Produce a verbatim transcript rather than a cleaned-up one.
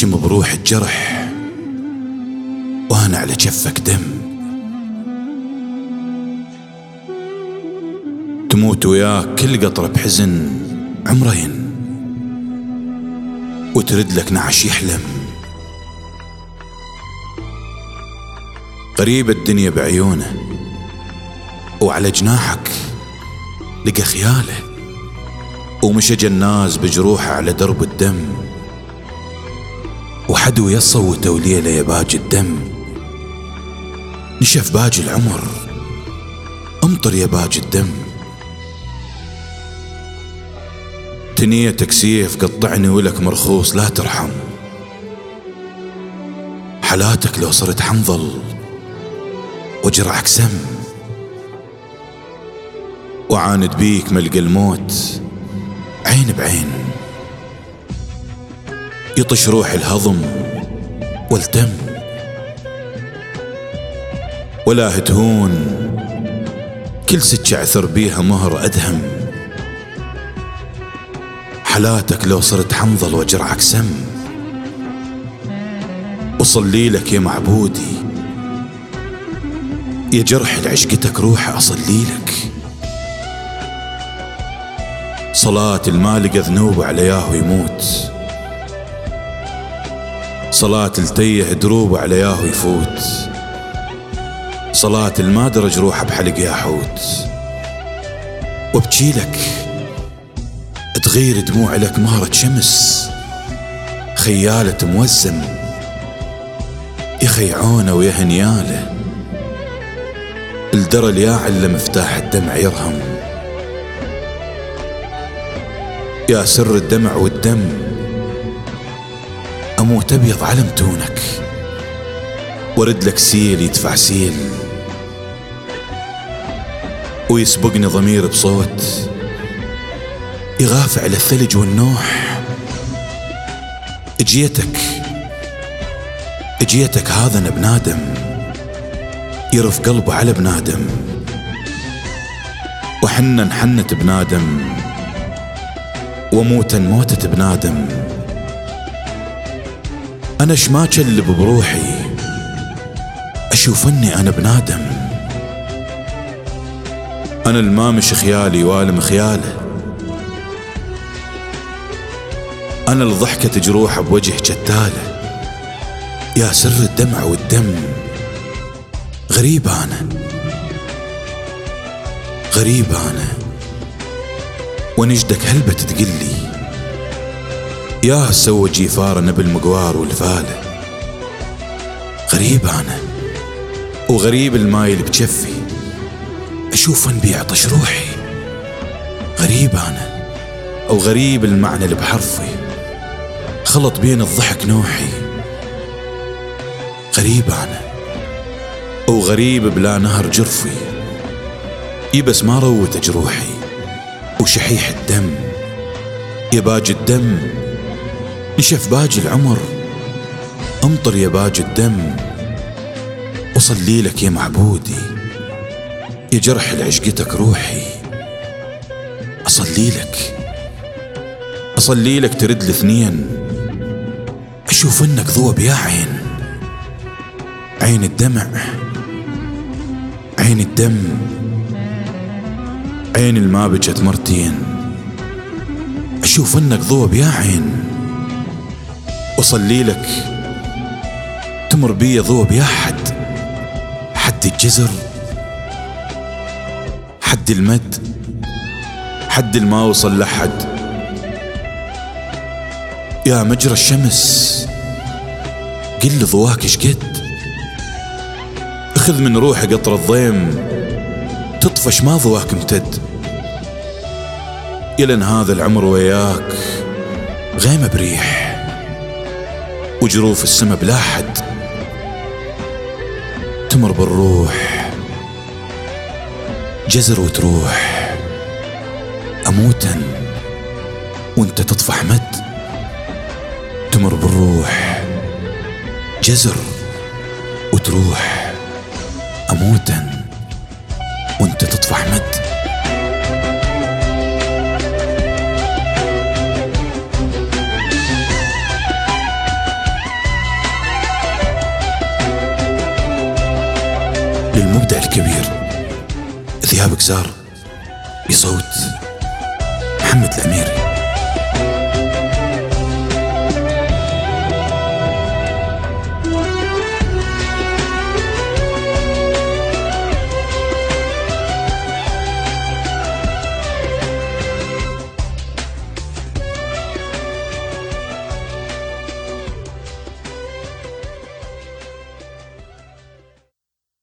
واشم بروح الجرح وانا على جفك دم. تموت وياك كل قطرة بحزن عمرين، وترد لك نعش يحلم. غريب الدنيا بعيونه، وعلى جناحك لقى خياله، ومشى جناز بجروحه على درب الدم. وحدو يصوت وليله يا باجي الدم. نشف باجي العمر، امطر يا باجي الدم. تنيتك سيف قطعني ولك مرخوص لا ترحم. حالاتك لو صرت حنظل وجرعك سم. وعاند بيك ملقى الموت عين بعين، يطش روح الهضم والتم. ولا هتهون كل سكة عثر بيها مهر أدهم. حالاتك لو صرت حنظل وجرعك سم. وصلي لك يا معبودي يا جرح لعشقتك روح أصلي لك. صلاة المالقة ذنوب على ياهو يموت، صلاة التيه دروب على ياهو يفوت، صلاة المادرج روح بحلق يا حوت. وابكي لك تغير دموع لك مهرة شمس، خيالة موزم يا خيعونة ويا هنياله. الدرى الياعل مفتاح الدمع يرهم، يا سر الدمع والدم. أموت أبيض على متونك، ورد لك سيل يدفع سيل، ويسبقني ضمير بصوت يغاف على الثلج والنوح. اجيتك اجيتك هذا أنا بنادم، يرف قلبه على بنادم. وحنا انحنت بنادم، وموتا موتت بنادم. أنا شما أكلب بروحي أشوف أني أنا بنادم. أنا المامش خيالي والم خياله، أنا الضحكة جروح بوجه جتاله. يا سر الدمع والدم. غريب أنا غريب أنا ونجدك هلبة تقلي. يا سوى جيفارنا بالمقوار والفالة. غريب أنا وغريب المايل بجفي، أشوف أنبي عطش روحي. غريب أنا أو غريب المعنى اللي بحرفي، خلط بين الضحك نوحي. غريب أنا أو غريب بلا نهر جرفي، يبس ما روت جروحي. وشحيح الدم يا باجي الدم، نشف باجي العمر. امطر يا باجي الدم. وصلي لك يا معبودي يا جرح لعشقتك روحي. أصلي لك أصلي لك ترد الاثنين، أشوف إنك ذوب يا عين. عين الدمع عين الدم، عين الما بجت مرتين. أشوف إنك ذوب يا عين. وصلي لك تمر بي ذوب يا حد، حد الجزر، حد المد، حد الما وصل لحد. يا مجرى الشمس قل ضواك شقد، اخذ من روحي قطر الضيم تطفش ما ضواك امتد. يلن هذا العمر وياك غيمة بريح، وجروف السما بلا حد. تمر بالروح جزر وتروح، أموتا وانت تطفح مد. تمر بالروح جزر وتروح، أموتا وانت تطفح مد. للمبدع الكبير ذياب كزار بصوت محمد الأميري.